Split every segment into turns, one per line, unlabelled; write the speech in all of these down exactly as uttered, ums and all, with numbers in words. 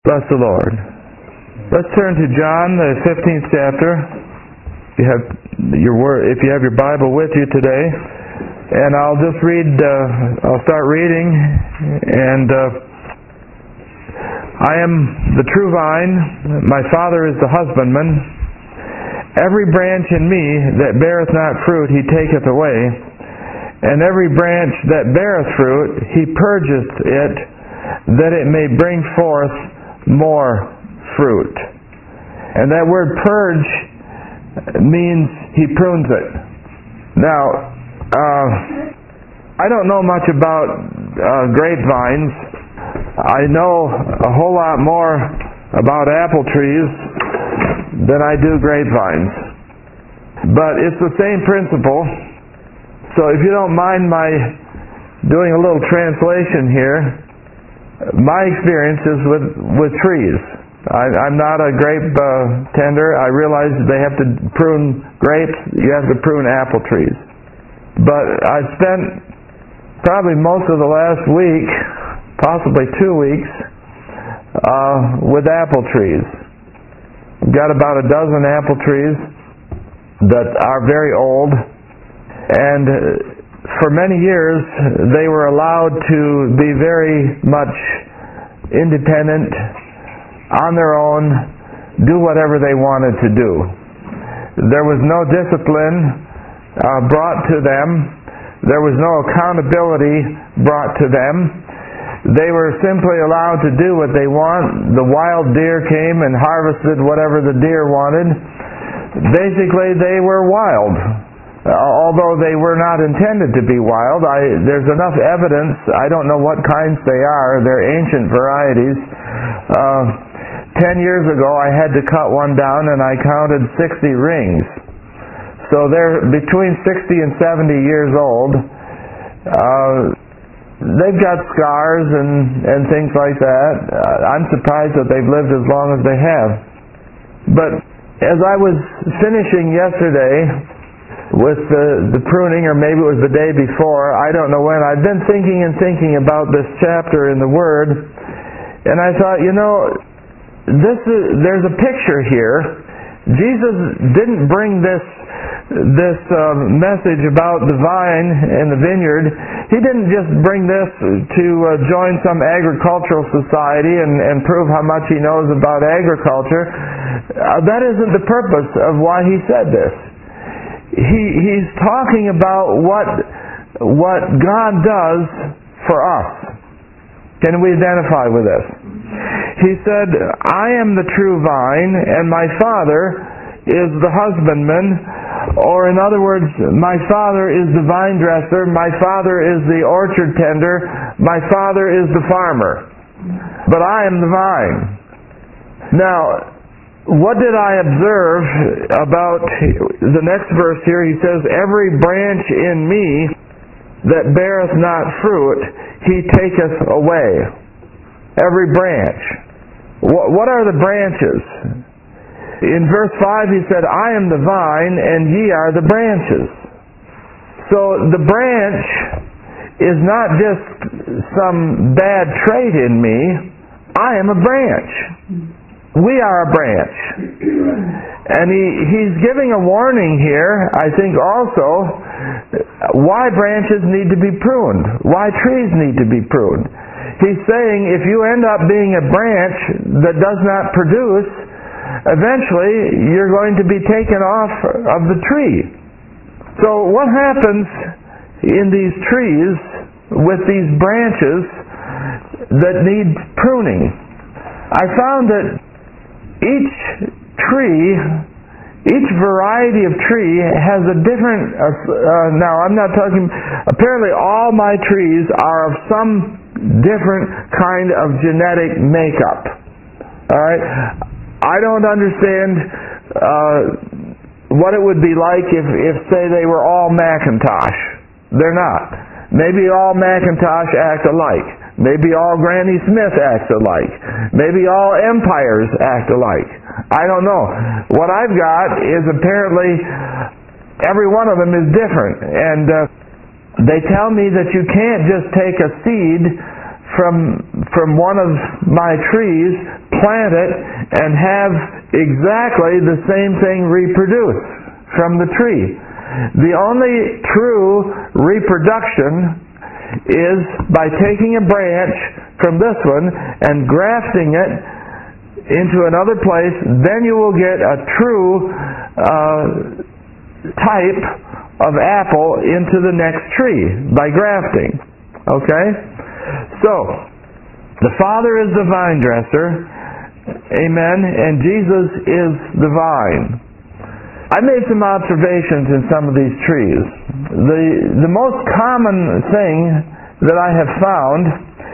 Bless the Lord. Let's turn to John, the fifteenth chapter. If you have your word, if you have your Bible with you today, and I'll just read. Uh, I'll start reading, and uh, I am the true vine. My Father is the husbandman. Every branch in me that beareth not fruit, He taketh away, and every branch that beareth fruit, He purgeth it, that it may bring forth more fruit. And that word purge means He prunes it. Now, uh, I don't know much about uh, grapevines. I know a whole lot more about apple trees than I do grapevines. But it's the same principle. So if you don't mind my doing a little translation here, my experience is with, with trees. I, I'm not a grape uh, tender. I realize they have to prune grapes. You have to prune apple trees. But I've spent probably most of the last week, possibly two weeks, uh, with apple trees. We've got about a dozen apple trees that are very old, and for many years, they were allowed to be very much independent, on their own, do whatever they wanted to do. There was no discipline uh, brought to them. There was no accountability brought to them. They were simply allowed to do what they want. The wild deer came and harvested whatever the deer wanted. Basically, they were wild. Although they were not intended to be wild, I, there's enough evidence. I don't know what kinds they are. They're ancient varieties. Uh, ten years ago, I had to cut one down, and I counted sixty rings. So they're between sixty and seventy years old. Uh, they've got scars and, and things like that. Uh, I'm surprised that they've lived as long as they have. But as I was finishing yesterday with the, the pruning, or maybe it was the day before, I don't know when, I'd been thinking and thinking about this chapter in the Word, and I thought, you know, this is, there's a picture here. Jesus didn't bring this this uh, message about the vine and the vineyard. He didn't just bring this to uh, join some agricultural society and, and prove how much he knows about agriculture. Uh, that isn't the purpose of why he said this. He he's talking about what what God does for us. Can we identify with this? He said, I am the true vine, and my Father is the husbandman. Or in other words, my Father is the vine dresser, my Father is the orchard tender, my Father is the farmer. But I am the vine. Now, what did I observe about the next verse here? He says, every branch in me that beareth not fruit, He taketh away. Every branch. What are the branches? In verse five he said, I am the vine, and ye are the branches. So the branch is not just some bad trait in me. I am a branch. We are a branch. And he, he's giving a warning here, I think also, why branches need to be pruned, why trees need to be pruned. He's saying if you end up being a branch that does not produce, eventually you're going to be taken off of the tree. So what happens in these trees with these branches that need pruning? I found that each tree, each variety of tree has a different, uh, uh, now I'm not talking, apparently all my trees are of some different kind of genetic makeup. Alright? I don't understand uh, what it would be like if, if, say, they were all Macintosh. They're not. Maybe all Macintosh act alike. Maybe all Granny Smith acts alike. Maybe all empires act alike. I don't know. What I've got is apparently every one of them is different. And uh, they tell me that you can't just take a seed from from one of my trees, plant it, and have exactly the same thing reproduce from the tree. The only true reproduction is by taking a branch from this one and grafting it into another place. Then you will get a true uh, type of apple into the next tree by grafting. Okay? So, the Father is the vine dresser, amen, and Jesus is the vine. I made some observations in some of these trees. The, the most common thing that I have found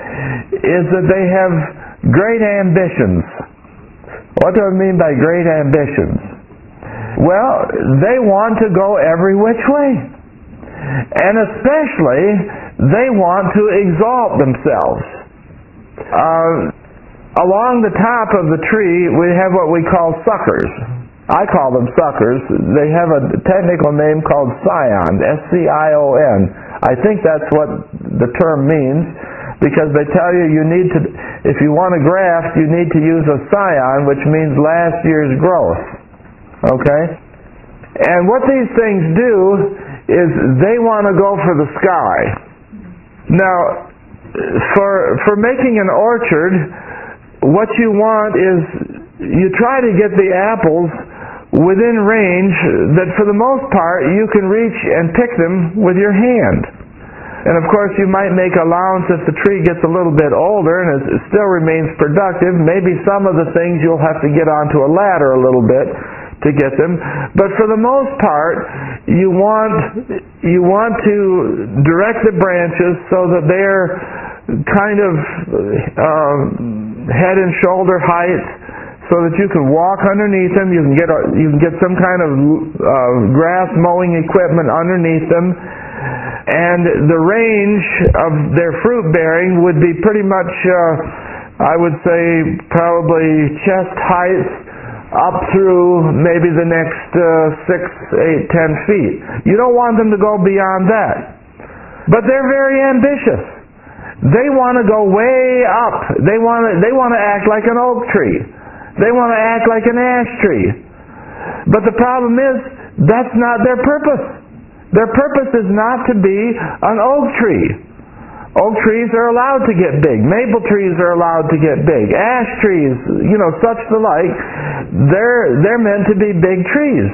is that they have great ambitions. What do I mean by great ambitions? Well, they want to go every which way. And especially, they want to exalt themselves. Uh, along the top of the tree, we have what we call suckers. I call them suckers. They have a technical name called scion, S C I O N. I think that's what the term means, because they tell you you need to, if you want to graft, you need to use a scion, which means last year's growth. Okay? And what these things do is they want to go for the sky. Now, for for making an orchard, what you want is you try to get the apples within range that for the most part you can reach and pick them with your hand. And of course you might make allowance if the tree gets a little bit older and it still remains productive. Maybe some of the things you'll have to get onto a ladder a little bit to get them. But for the most part, you want you want to direct the branches so that they're kind of uh, head and shoulder height, so that you can walk underneath them. You can get a, you can get some kind of uh, grass mowing equipment underneath them, and the range of their fruit bearing would be pretty much, uh, I would say, probably chest height up through maybe the next uh, six, eight, ten feet. You don't want them to go beyond that, but they're very ambitious. They want to go way up. They want to they want to act like an oak tree. They want to act like an ash tree. But the problem is, that's not their purpose. Their purpose is not to be an oak tree. Oak trees are allowed to get big. Maple trees are allowed to get big. Ash trees, you know, such the like, they're, they're meant to be big trees.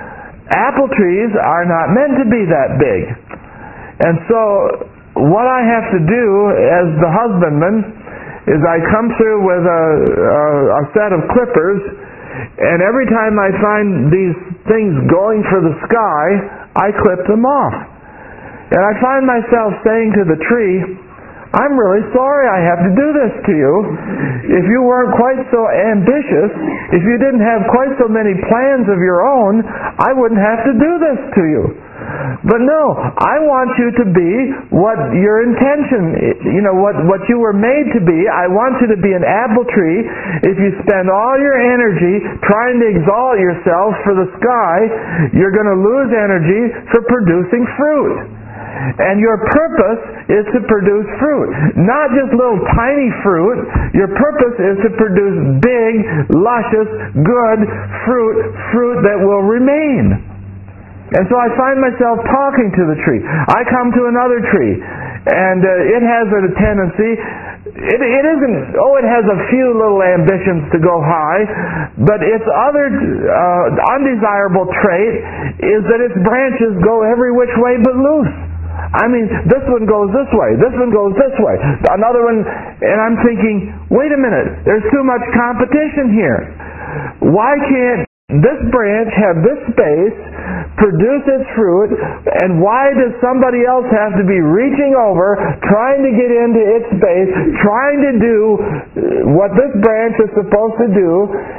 Apple trees are not meant to be that big. And so, what I have to do as the husbandman is I come through with a, a, a set of clippers, and every time I find these things going for the sky, I clip them off. And I find myself saying to the tree, I'm really sorry I have to do this to you. If you weren't quite so ambitious, if you didn't have quite so many plans of your own, I wouldn't have to do this to you. But no, I want you to be what your intention, you know, what, what you were made to be. I want you to be an apple tree. If you spend all your energy trying to exalt yourself for the sky, you're going to lose energy for producing fruit. And your purpose is to produce fruit. Not just little tiny fruit. Your purpose is to produce big, luscious, good fruit, fruit that will remain. And so I find myself talking to the tree. I come to another tree, and uh, it has a tendency, it, it isn't, oh, it has a few little ambitions to go high, but its other uh, undesirable trait is that its branches go every which way but loose. I mean, this one goes this way, this one goes this way, another one, and I'm thinking, wait a minute, there's too much competition here. Why can't this branch have this space, produce its fruit, and why does somebody else have to be reaching over, trying to get into its space, trying to do what this branch is supposed to do,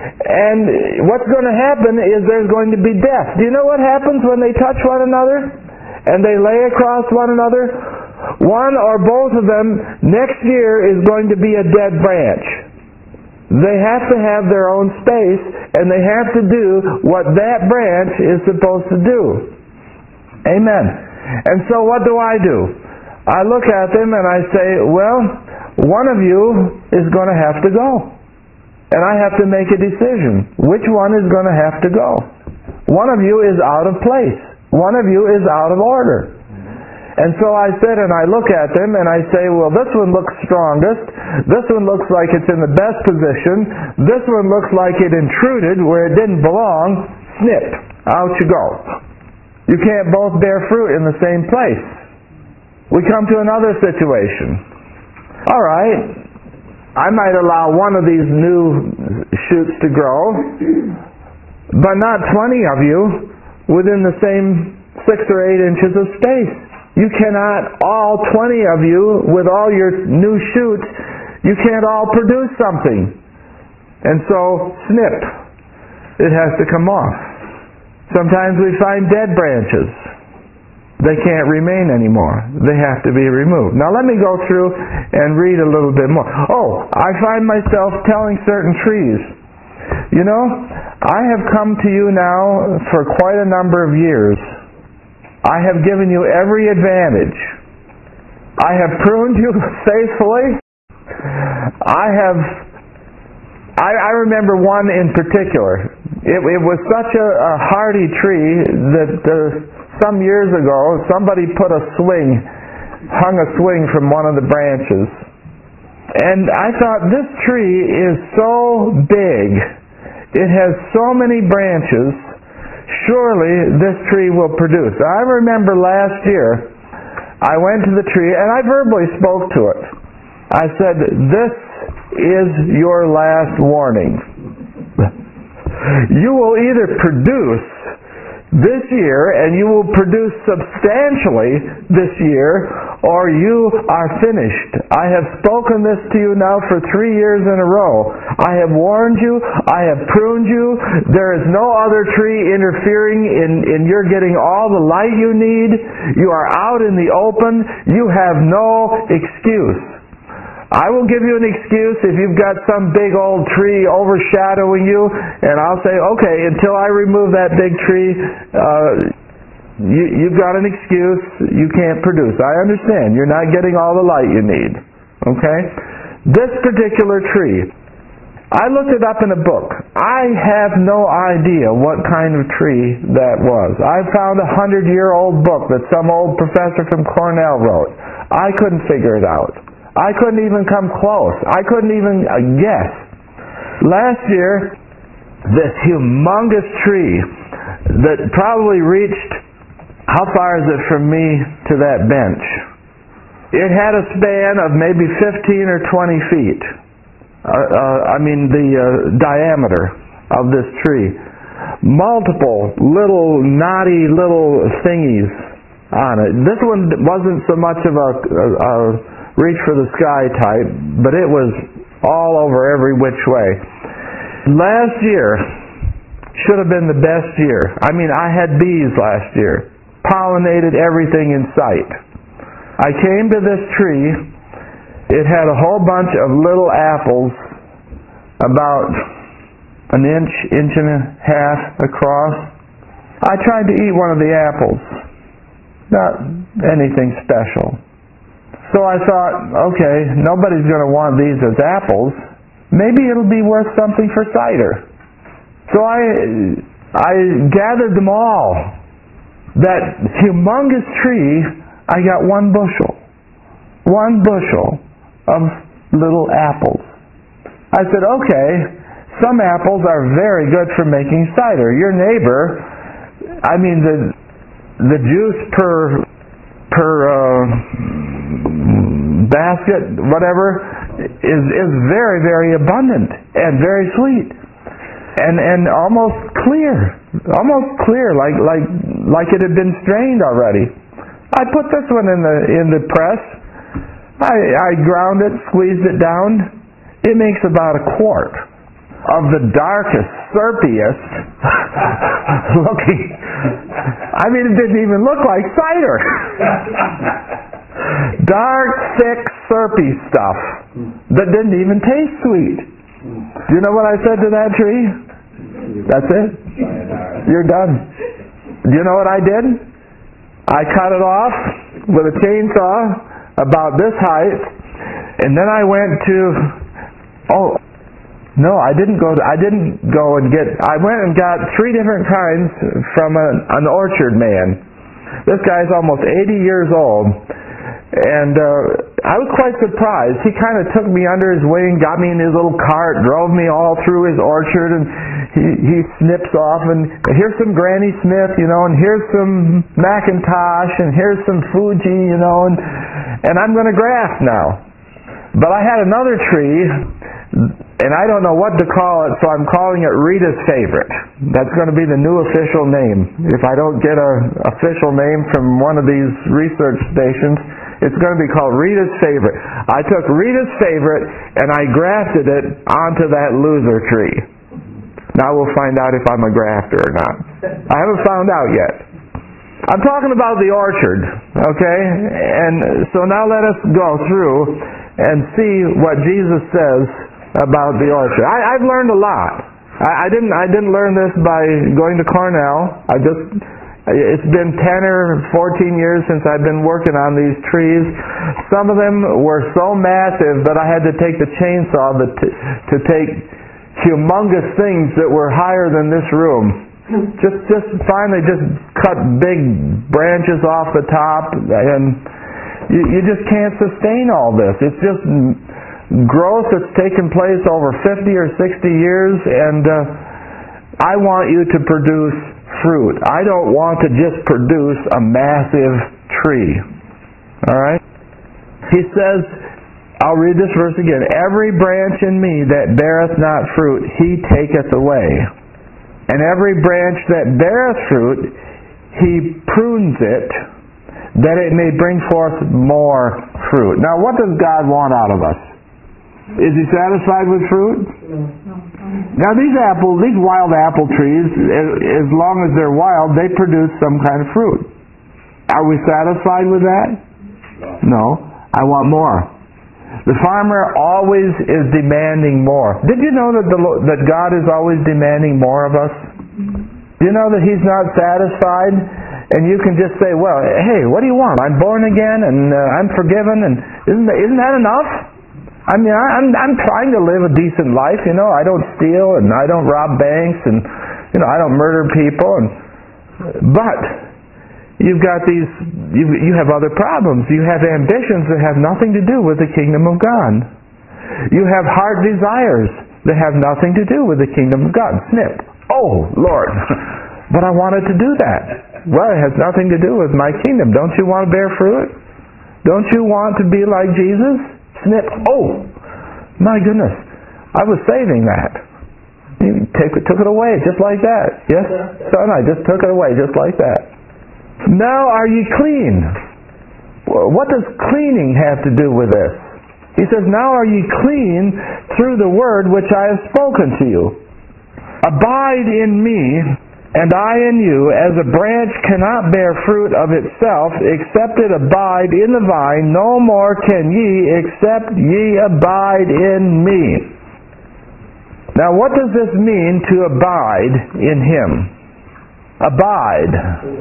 and what's going to happen is there's going to be death. Do you know what happens when they touch one another and they lay across one another? One or both of them next year is going to be a dead branch. They have to have their own space, and they have to do what that branch is supposed to do. Amen. And so what do I do? I look at them and I say, well, one of you is going to have to go. And I have to make a decision. Which one is going to have to go? One of you is out of place. One of you is out of order. And so I sit and I look at them and I say, well, this one looks strongest. This one looks like it's in the best position. This one looks like it intruded where it didn't belong. Snip. Out you go. You can't both bear fruit in the same place. We come to another situation. All right, I might allow one of these new shoots to grow, but not twenty of you within the same six or eight inches of space. You cannot, all twenty of you, with all your new shoots, you can't all produce something. And so, snip. It has to come off. Sometimes we find dead branches. They can't remain anymore. They have to be removed. Now let me go through and read a little bit more. Oh, I find myself telling certain trees, you know, I have come to you now for quite a number of years. I have given you every advantage. I have pruned you faithfully. I have, I, I remember one in particular. It, it was such a, a hardy tree that uh, some years ago somebody put a swing, hung a swing from one of the branches. And I thought, this tree is so big, it has so many branches, surely this tree will produce. I remember last year, I went to the tree and I verbally spoke to it. I said, this is your last warning. You will either produce this year, and you will produce substantially this year, or you are finished. I have spoken this to you now for three years in a row. I have warned you. I have pruned you. There is no other tree interfering in, in your getting all the light you need. You are out in the open. You have no excuse. I will give you an excuse if you've got some big old tree overshadowing you, and I'll say, okay, until I remove that big tree, uh, you, you've got an excuse, you can't produce. I understand, you're not getting all the light you need. Okay? This particular tree, I looked it up in a book. I have no idea what kind of tree that was. I found a hundred-year-old book that some old professor from Cornell wrote. I couldn't figure it out. I couldn't even come close. I couldn't even uh, guess. Last year, this humongous tree that probably reached, how far is it from me to that bench? It had a span of maybe fifteen or twenty feet. Uh, uh, I mean the uh, diameter of this tree. Multiple little knotty little thingies on it. This one wasn't so much of a... a, a reach for the sky type, but it was all over every which way. Last year should have been the best year. I mean, I had bees last year. Pollinated everything in sight. I came to this tree. It had a whole bunch of little apples about an inch, inch and a half across. I tried to eat one of the apples. Not anything special. So I thought, okay, nobody's going to want these as apples. Maybe it'll be worth something for cider. So I I gathered them all. That humongous tree, I got one bushel. One bushel of little apples. I said, okay, some apples are very good for making cider. Your neighbor, I mean, the the juice per per uh, basket, whatever, is is very, very abundant and very sweet, and and almost clear, almost clear, like like like it had been strained already. I put this one in the in the press. I I ground it, squeezed it down. It makes about a quart of the darkest, syrpiest looking. I mean, it didn't even look like cider. Dark, thick, syrupy stuff that didn't even taste sweet. Do you know what I said to that tree? That's it. You're done. Do you know what I did? I cut it off with a chainsaw about this height, And then I went to, oh, no, I didn't go. To, I didn't go and get. I went and got three different kinds from an, an orchard man. This guy's almost eighty years old, and uh, I was quite surprised. He kind of took me under his wing, got me in his little cart, drove me all through his orchard, and he he snips off, and here's some Granny Smith, you know, and here's some Macintosh, and here's some Fuji, you know, and and I'm going to graft now. But I had another tree, and I don't know what to call it, so I'm calling it Rita's Favorite. That's going to be the new official name. If I don't get an official name from one of these research stations, it's going to be called Rita's Favorite. I took Rita's Favorite and I grafted it onto that loser tree. Now we'll find out if I'm a grafter or not. I haven't found out yet. I'm talking about the orchard, okay? And so now let us go through and see what Jesus says about the orchard. I, I've learned a lot. I, I didn't. I didn't learn this by going to Cornell. I just. It's been ten or fourteen years since I've been working on these trees. Some of them were so massive that I had to take the chainsaw to, to take humongous things that were higher than this room. Just, just finally, just cut big branches off the top, and you, you just can't sustain all this. It's just growth that's taken place over fifty or sixty years, and uh, I want you to produce fruit. I don't want to just produce a massive tree. Alright? He says, I'll read this verse again, every branch in me that beareth not fruit, he taketh away. And every branch that beareth fruit, he prunes it, that it may bring forth more fruit. Now what does God want out of us? Is he satisfied with fruit? No. Now these apple, these wild apple trees, as long as they're wild, they produce some kind of fruit. Are we satisfied with that? No. I want more. The farmer always is demanding more. Did you know that the that God is always demanding more of us? Do you know that he's not satisfied? And you can just say, well, hey, what do you want? I'm born again and uh, I'm forgiven, and isn't that, isn't that enough? I mean, I, I'm I'm trying to live a decent life, you know. I don't steal and I don't rob banks and you know I don't murder people. And but you've got these, you you have other problems. You have ambitions that have nothing to do with the kingdom of God. You have heart desires that have nothing to do with the kingdom of God. Snip. Oh Lord, but I wanted to do that. Well, it has nothing to do with my kingdom. Don't you want to bear fruit? Don't you want to be like Jesus? Snip. Oh, my goodness. I was saving that. You take, took it away just like that. Yes, son, I just took it away just like that. Now are ye clean? What does cleaning have to do with this? He says, now are ye clean through the word which I have spoken to you. Abide in me, and I in you, as a branch cannot bear fruit of itself, except it abide in the vine, no more can ye, except ye abide in me. Now what does this mean to abide in him? Abide.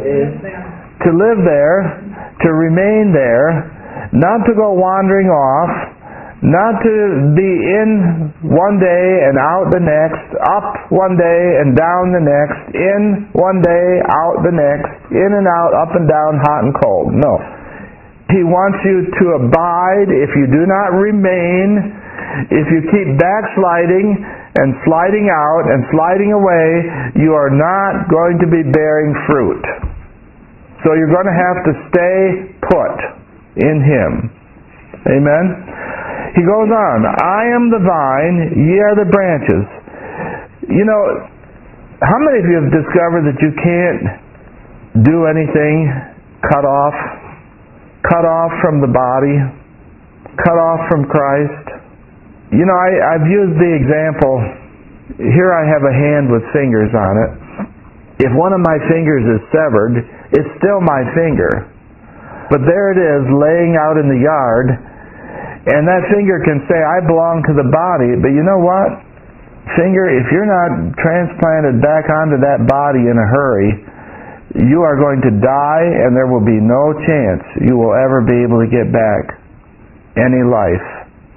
To live there, to remain there, not to go wandering off, not to be in one day and out the next, up one day and down the next, in one day, out the next, in and out, up and down, hot and cold. No. He wants you to abide. If you do not remain, if you keep backsliding and sliding out and sliding away, you are not going to be bearing fruit. So you're going to have to stay put in him. Amen? He goes on, I am the vine, ye are the branches. You know, how many of you have discovered that you can't do anything cut off? Cut off from the body? Cut off from Christ? You know, I, I've used the example, here I have a hand with fingers on it. If one of my fingers is severed, it's still my finger. But there it is, laying out in the yard. And that finger can say, I belong to the body, but you know what? Finger, if you're not transplanted back onto that body in a hurry, you are going to die and there will be no chance you will ever be able to get back any life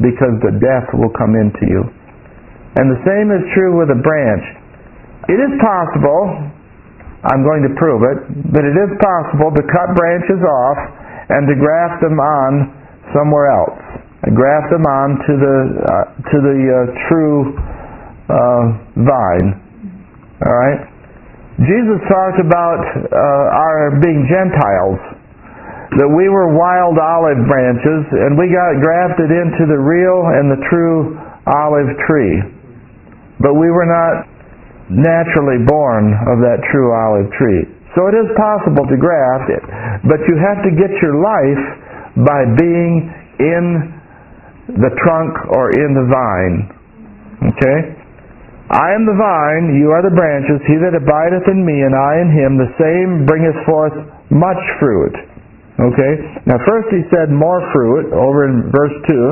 because the death will come into you. And the same is true with a branch. It is possible, I'm going to prove it, but it is possible to cut branches off and to graft them on somewhere else. And graft them on to the uh, to the uh, true uh, vine. All right. Jesus talked about uh, our being Gentiles, that we were wild olive branches, and we got grafted into the real and the true olive tree. But we were not naturally born of that true olive tree. So it is possible to graft it, but you have to get your life by being in the trunk or in the vine. Okay? I am the vine, you are the branches. He that abideth in me, and I in him, the same bringeth forth much fruit. Okay? Now first he said more fruit, over in verse two.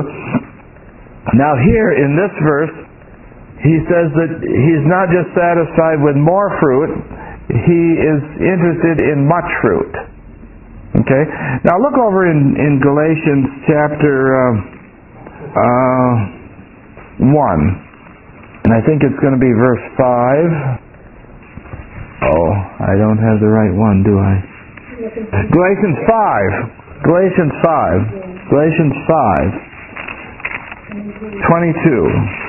Now here in this verse, he says that he's not just satisfied with more fruit, he is interested in much fruit. Okay? Now look over in, in Galatians chapter uh, uh, one. And I think it's going to be verse five. Oh, I don't have the right one, do I? Galatians five. Galatians five. Galatians five. twenty-two.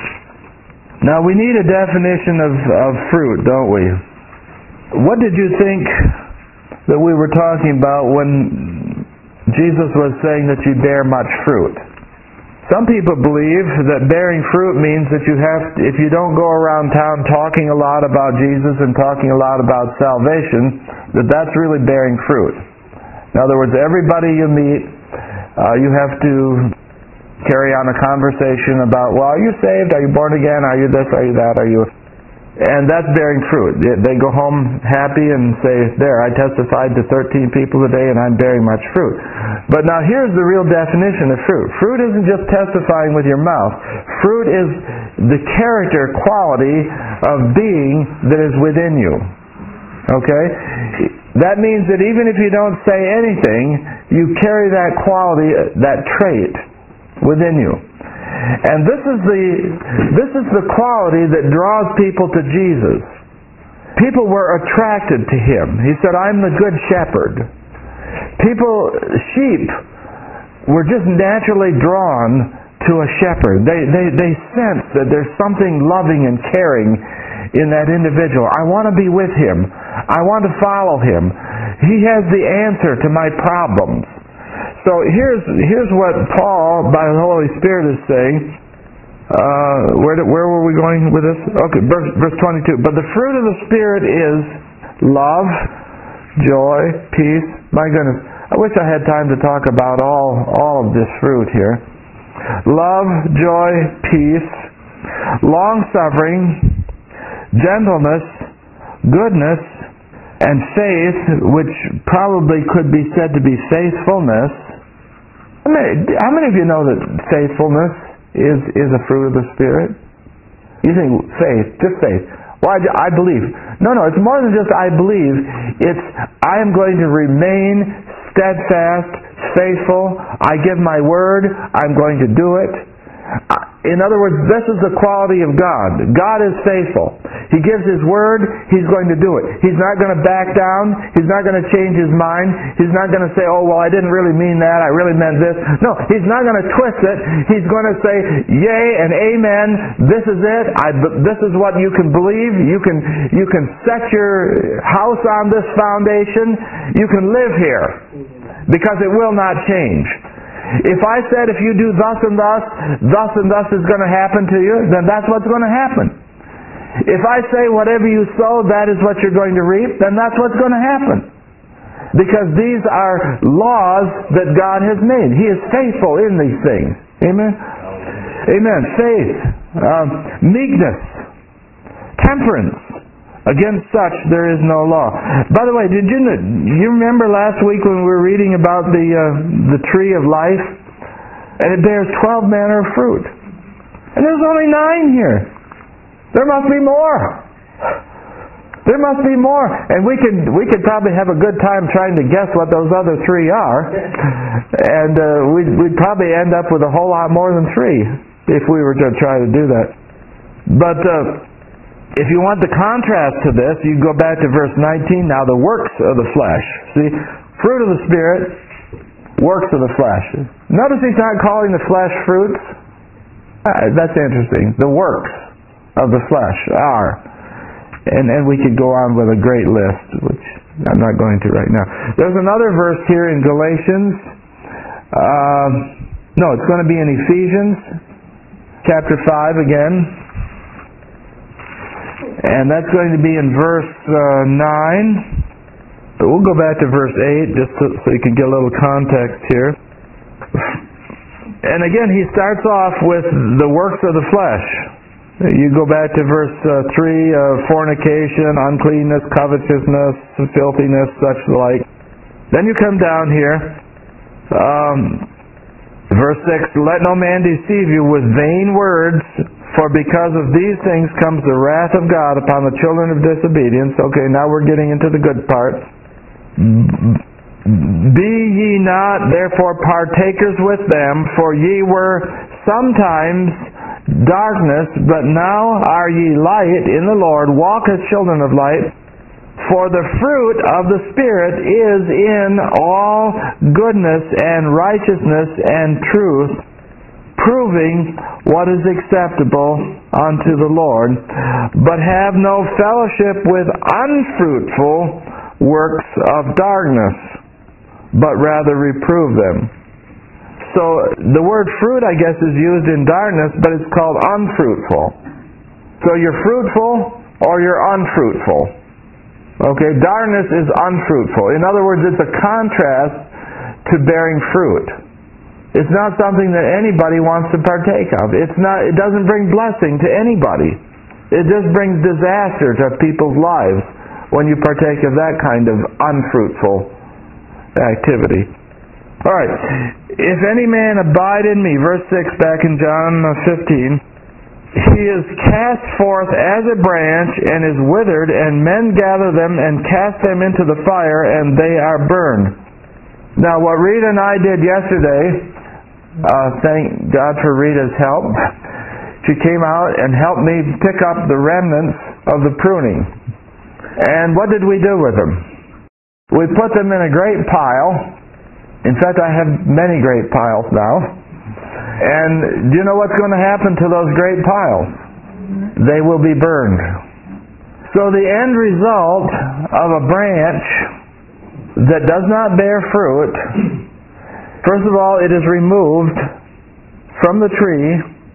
Now we need a definition of, of fruit, don't we? What did you think that we were talking about when Jesus was saying that you bear much fruit? Some people believe that bearing fruit means that you have, if you don't go around town talking a lot about Jesus and talking a lot about salvation, that that's really bearing fruit. In other words, everybody you meet, uh, you have to carry on a conversation about, well, are you saved? Are you born again? Are you this? Are you that? Are you... And that's bearing fruit. They go home happy and say, there, I testified to thirteen people today and I'm bearing much fruit. But now here's the real definition of fruit. Fruit isn't just testifying with your mouth. Fruit is the character quality of being that is within you. Okay? That means that even if you don't say anything, you carry that quality, that trait within you. And this is the this is the quality that draws people to Jesus. People were attracted to him. He said, I'm the good shepherd. People, sheep, were just naturally drawn to a shepherd. They, they, they sense that there's something loving and caring in that individual. I want to be with him. I want to follow him. He has the answer to my problems. So here's here's what Paul, by the Holy Spirit, is saying. Uh, where did, where were we going with this? Okay, verse, verse twenty-two. But the fruit of the Spirit is love, joy, peace. My goodness, I wish I had time to talk about all all of this fruit here. Love, joy, peace, long-suffering, gentleness, goodness, and faith, which probably could be said to be faithfulness. How many, how many of you know that faithfulness is, is a fruit of the Spirit? You think faith, just faith. Well, I, I believe. No, no, it's more than just I believe. It's I am going to remain steadfast, faithful. I give my word. I'm going to do it. In other words, this is the quality of God. God is faithful. He gives His word, He's going to do it. He's not going to back down. He's not going to change His mind. He's not going to say, oh, well, I didn't really mean that. I really meant this. No, He's not going to twist it. He's going to say, yea and amen. This is it. I, this is what you can believe. You can, you can set your house on this foundation. You can live here because it will not change. If I said if you do thus and thus, thus and thus is going to happen to you, then that's what's going to happen. If I say whatever you sow, that is what you're going to reap, then that's what's going to happen. Because these are laws that God has made. He is faithful in these things. Amen? Amen. Faith, um, meekness, temperance. Against such there is no law. By the way, did you you remember last week when we were reading about the uh, the tree of life? And it bears twelve manner of fruit. And there's only nine here. There must be more. There must be more. And we could, we could probably have a good time trying to guess what those other three are. And uh, we'd, we'd probably end up with a whole lot more than three if we were to try to do that. But uh, if you want the contrast to this, you go back to verse nineteen. Now the works of the flesh. See, fruit of the Spirit, works of the flesh. Notice he's not calling the flesh fruits. Uh, that's interesting. The works of the flesh are. And, and we could go on with a great list, which I'm not going to right now. There's another verse here in Galatians. Uh, no, it's going to be in Ephesians chapter five again. And that's going to be in verse uh, nine. But we'll go back to verse eight just so, so you can get a little context here. And again, he starts off with the works of the flesh. You go back to verse uh, three, uh, fornication, uncleanness, covetousness, filthiness, such like. Then you come down here, um, verse six, let no man deceive you with vain words, for because of these things comes the wrath of God upon the children of disobedience. Okay, now we're getting into the good part. Be ye not therefore partakers with them, for ye were sometimes darkness, but now are ye light in the Lord. Walk as children of light. For the fruit of the Spirit is in all goodness and righteousness and truth, proving what is acceptable unto the Lord. But have no fellowship with unfruitful works of darkness, but rather reprove them. So the word fruit, I guess, is used in darkness, but it's called unfruitful. So you're fruitful or you're unfruitful. Okay, darkness is unfruitful. In other words, it's a contrast to bearing fruit. It's not something that anybody wants to partake of. It's not. It doesn't bring blessing to anybody. It just brings disaster to people's lives when you partake of that kind of unfruitful activity. All right. If any man abide in me, verse six back in John fifteen, he is cast forth as a branch and is withered, and men gather them and cast them into the fire, and they are burned. Now, what Rita and I did yesterday, uh, thank God for Rita's help, she came out and helped me pick up the remnants of the pruning. And what did we do with them? We put them in a great pile. In fact, I have many great piles now. And do you know what's going to happen to those great piles? They will be burned. So the end result of a branch that does not bear fruit, first of all, it is removed from the tree,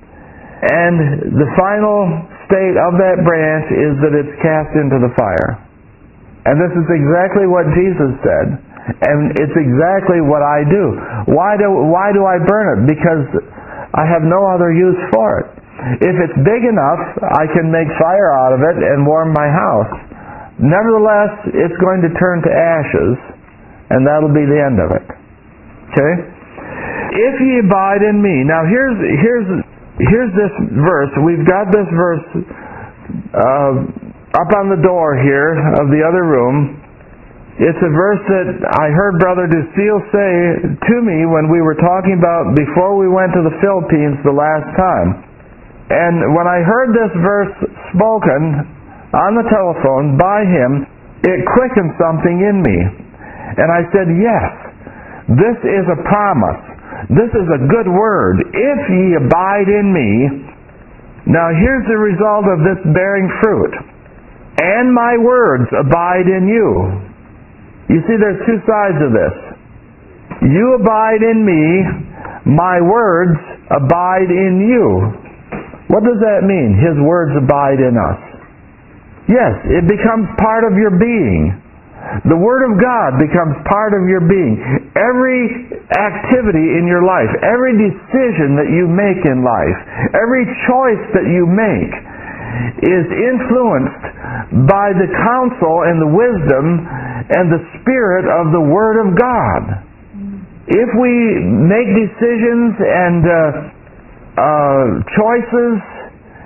and the final state of that branch is that it's cast into the fire. And this is exactly what Jesus said. And it's exactly what I do. Why do why do I burn it? Because I have no other use for it. If it's big enough, I can make fire out of it and warm my house. Nevertheless, it's going to turn to ashes, and that'll be the end of it. Okay? If ye abide in me. Now here's here's here's this verse. We've got this verse uh, up on the door here of the other room. It's a verse that I heard Brother Ducille say to me when we were talking about before we went to the Philippines the last time. And when I heard this verse spoken on the telephone by him, it quickened something in me. And I said, yes, this is a promise. This is a good word. If ye abide in me. Now here's the result of this bearing fruit. And my words abide in you. You see, there's two sides of this. You abide in me, my words abide in you. What does that mean? His words abide in us. Yes, it becomes part of your being. The Word of God becomes part of your being. Every activity in your life, every decision that you make in life, every choice that you make is influenced by the counsel and the wisdom and the Spirit of the Word of God. If we make decisions and uh, uh, choices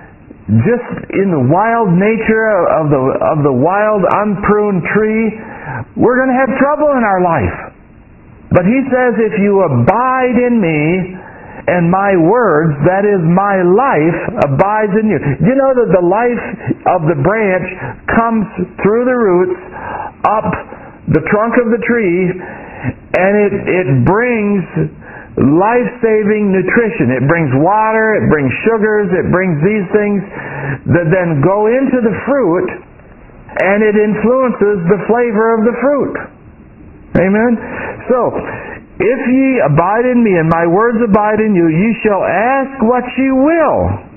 just in the wild nature of the of the wild unpruned tree, we're going to have trouble in our life. But he says, if you abide in me and my words, that is my life, abides in you. You know that the life of the branch comes through the roots up the trunk of the tree, and it, it brings life-saving nutrition. It brings water, it brings sugars, it brings these things that then go into the fruit, and it influences the flavor of the fruit. Amen? So, if ye abide in me and my words abide in you, ye shall ask what ye will,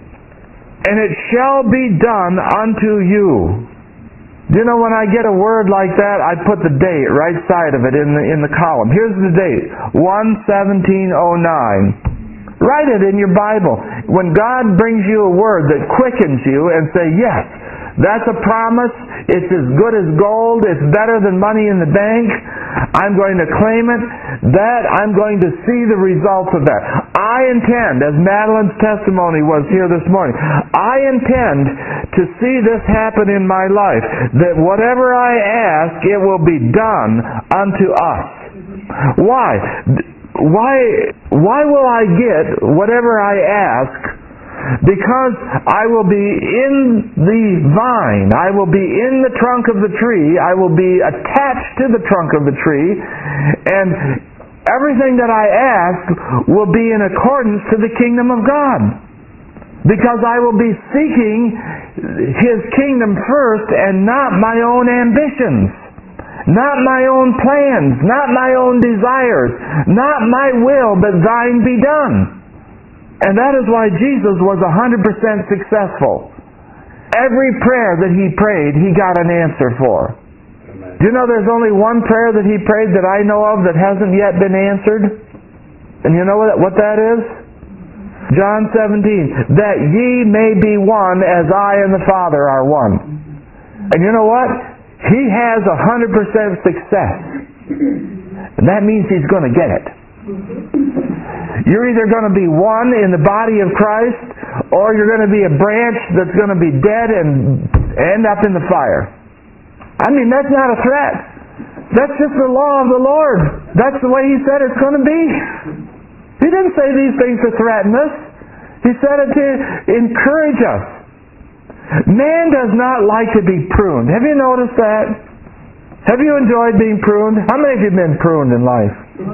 and it shall be done unto you. You know, when I get a word like that, I put the date right side of it in the in the column. Here's the date, one seventeen oh nine. Write it in your Bible. When God brings you a word that quickens you and say, yes, that's a promise, it's as good as gold, it's better than money in the bank, I'm going to claim it, that I'm going to see the results of that. I intend, as Madeline's testimony was here this morning, I intend to see this happen in my life, that whatever I ask, it will be done unto us. Why? Why, why will I get whatever I ask? Because I will be in the vine, I will be in the trunk of the tree, I will be attached to the trunk of the tree, and everything that I ask will be in accordance to the kingdom of God. Because I will be seeking His kingdom first and not my own ambitions, not my own plans, not my own desires, not my will, but thine be done. And that is why Jesus was one hundred percent successful. Every prayer that He prayed, He got an answer for. Amen. Do you know there's only one prayer that He prayed that I know of that hasn't yet been answered? And you know what, what that is? John seventeen. That ye may be one as I and the Father are one. And you know what? He has one hundred percent success. And that means He's going to get it. You're either going to be one in the body of Christ, or you're going to be a branch that's going to be dead and end up in the fire. I mean, that's not a threat. That's just the law of the Lord. That's the way He said it's going to be. He didn't say these things to threaten us. He said it to encourage us. Man does not like to be pruned. Have you noticed that? Have you enjoyed being pruned? How many of you have been pruned in life?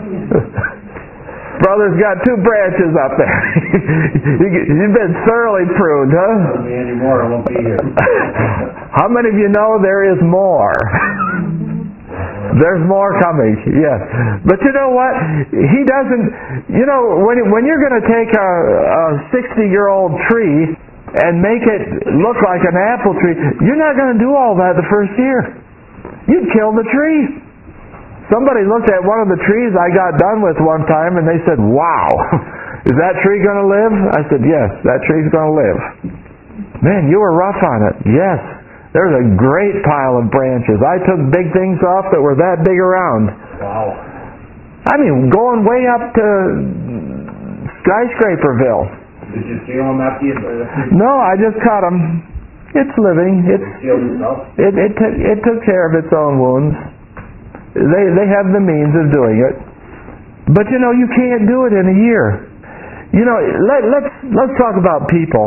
Brother's got two branches up there. You've been thoroughly pruned, huh?
Andy Moore won't be here.
How many of you know there is more? There's more coming, yes. But you know what? He doesn't, you know, when when you're going to take a, a sixty-year-old tree and make it look like an apple tree, you're not going to do all that the first year. You'd kill the tree. Somebody looked at one of the trees I got done with one time and they said, wow, is that tree going to live? I said, yes, that tree's going to live. Man, you were rough on it. Yes, there's a great pile of branches. I took big things off that were that big around.
Wow.
I mean, going way up to Skyscraperville.
Did you seal them after you?
No, I just cut them. It's living. It's, it, it, t- it took care of its own wounds. They they have the means of doing it. But you know, you can't do it in a year. You know, let, let's let's talk about people.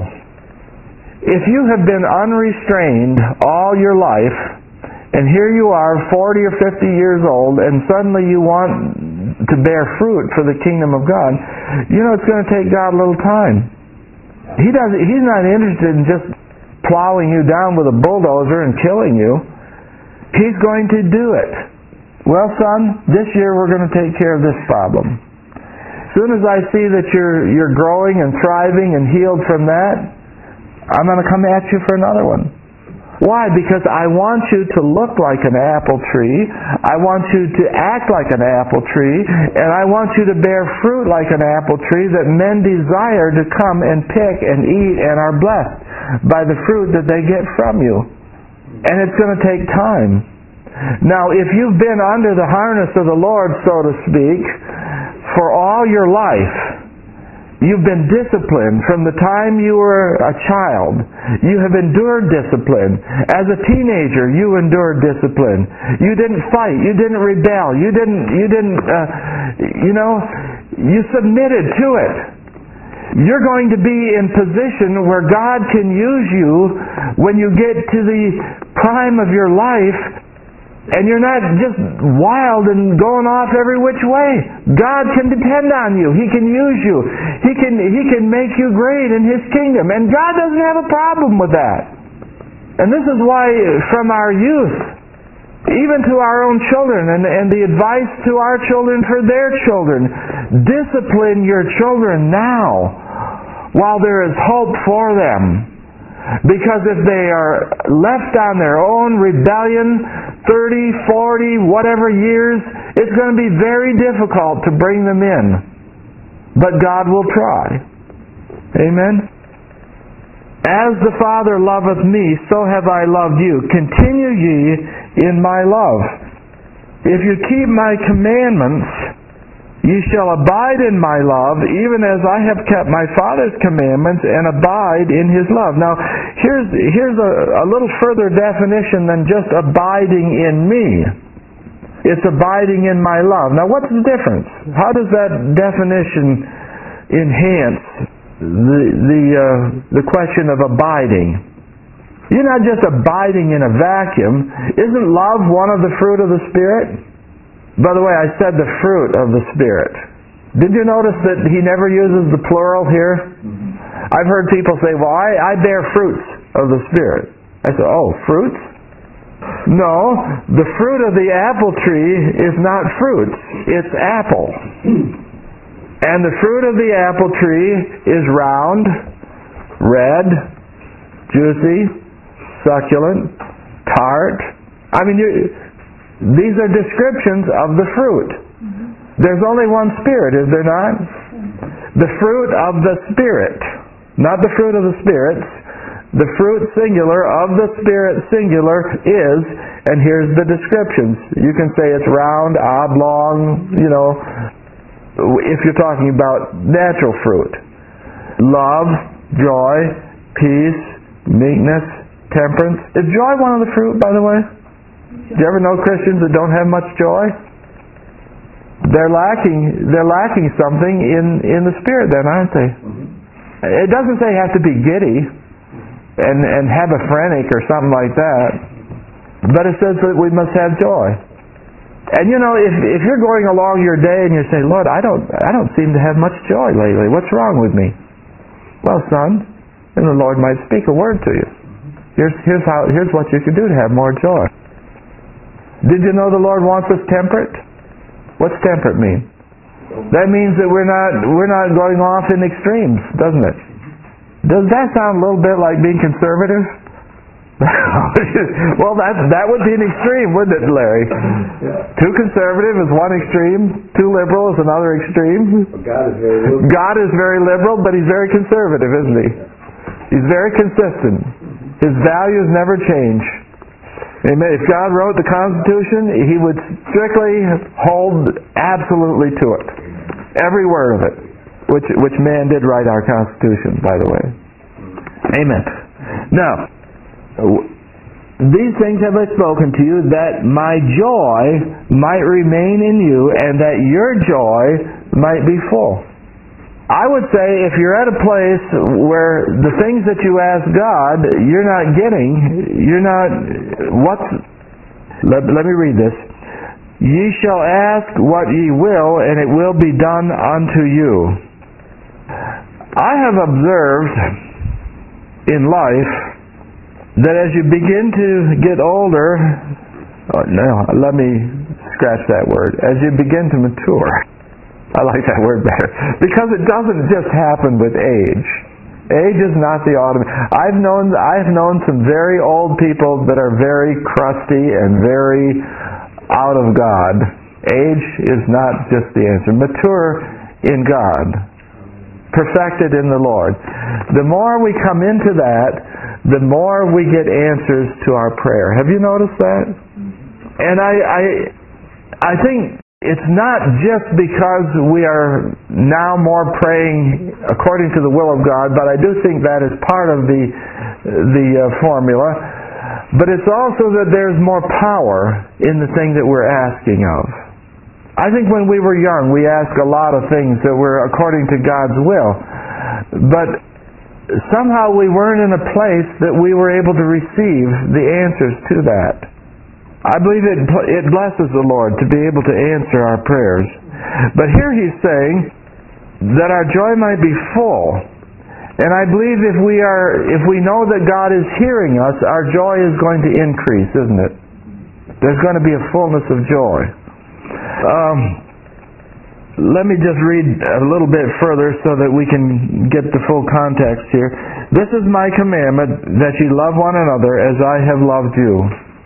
If you have been unrestrained all your life, and here you are, forty or fifty years old, and suddenly you want to bear fruit for the kingdom of God, you know it's going to take God a little time. He doesn't. He's not interested in just plowing you down with a bulldozer and killing you. He's going to do it. Well, son, this year we're going to take care of this problem. As soon as I see that you're you're growing and thriving and healed from that, I'm going to come at you for another one. Why? Because I want you to look like an apple tree. I want you to act like an apple tree. And I want you to bear fruit like an apple tree that men desire to come and pick and eat and are blessed by the fruit that they get from you. And it's going to take time. Now, if you've been under the harness of the Lord, so to speak, for all your life, You've been disciplined from the time you were a child. You have endured discipline. As a teenager, you endured discipline. You didn't fight. You didn't rebel. You didn't, you didn't, uh, you know, you submitted to it. You're going to be in position where God can use you when you get to the prime of your life, and you're not just wild and going off every which way. God can depend on you. He can use you. He can, He can make you great in His kingdom. And God doesn't have a problem with that. And this is why from our youth, even to our own children, and, and the advice to our children for their children, discipline your children now while there is hope for them. Because if they are left on their own rebellion, thirty, forty, whatever years, it's going to be very difficult to bring them in. But God will try. Amen? As the Father loveth me, so have I loved you. Continue ye in my love. If you keep my commandments, ye shall abide in my love, even as I have kept my Father's commandments and abide in His love. Now, here's here's a, a little further definition than just abiding in me. It's abiding in my love. Now, what's the difference? How does that definition enhance the the uh, the question of abiding? You're not just abiding in a vacuum. Isn't love one of the fruit of the Spirit? By the way, I said the fruit of the Spirit. Did you notice that he never uses the plural here? Mm-hmm. I've heard people say, well, I, I bear fruits of the Spirit. I said, oh, fruits? No, the fruit of the apple tree is not fruits. It's apple. And the fruit of the apple tree is round, red, juicy, succulent, tart. I mean, you... These are descriptions of the fruit. Mm-hmm. There's only one Spirit, is there not? Mm-hmm. The fruit of the Spirit. Not the fruit of the spirits. The fruit singular of the Spirit singular is, and here's the descriptions. You can say it's round, oblong, you know, if you're talking about natural fruit. Love, joy, peace, meekness, temperance. Is joy one of the fruit, by the way? Do you ever know Christians that don't have much joy? They're lacking. They're lacking something in, in the Spirit, then, aren't they? Mm-hmm. It doesn't say you have to be giddy and and have a phrenic or something like that, but it says that we must have joy. And you know, if if you're going along your day and you say, Lord, I don't I don't seem to have much joy lately. What's wrong with me? Well, son, and the Lord might speak a word to you. Here's here's how here's what you can do to have more joy. Did you know the Lord wants us temperate? What's temperate mean? That means that we're not we're not going off in extremes, doesn't it? Does that sound a little bit like being conservative? Well, that that would be an extreme, wouldn't it, Larry? Too conservative is one extreme. Too liberal is another extreme.
God is very liberal.
God is very liberal, but He's very conservative, isn't He? He's very consistent. His values never change. Amen. If God wrote the Constitution, He would strictly hold absolutely to it. Every word of it. Which which man did write our Constitution, by the way. Amen. Now, these things have I spoken to you, that my joy might remain in you, and that your joy might be full. I would say if you're at a place where the things that you ask God, you're not getting, you're not, what's, let, let me read this. Ye shall ask what ye will, and it will be done unto you. I have observed in life that as you begin to get older, oh, no, let me scratch that word, as you begin to mature, I like that word better. Because it doesn't just happen with age. Age is not the automatic. I've known I've known some very old people that are very crusty and very out of God. Age is not just the answer. Mature in God. Perfected in the Lord. The more we come into that, the more we get answers to our prayer. Have you noticed that? And I I, I think it's not just because we are now more praying according to the will of God, but I do think that is part of the the uh, formula. But it's also that there's more power in the thing that we're asking of. I think when we were young, we asked a lot of things that were according to God's will. But somehow we weren't in a place that we were able to receive the answers to that. I believe it, it blesses the Lord to be able to answer our prayers. But here he's saying that our joy might be full. And I believe if we are, if we know that God is hearing us, our joy is going to increase, isn't it? There's going to be a fullness of joy. Um, let me just read a little bit further so that we can get the full context here. This is my commandment, that ye love one another as I have loved you.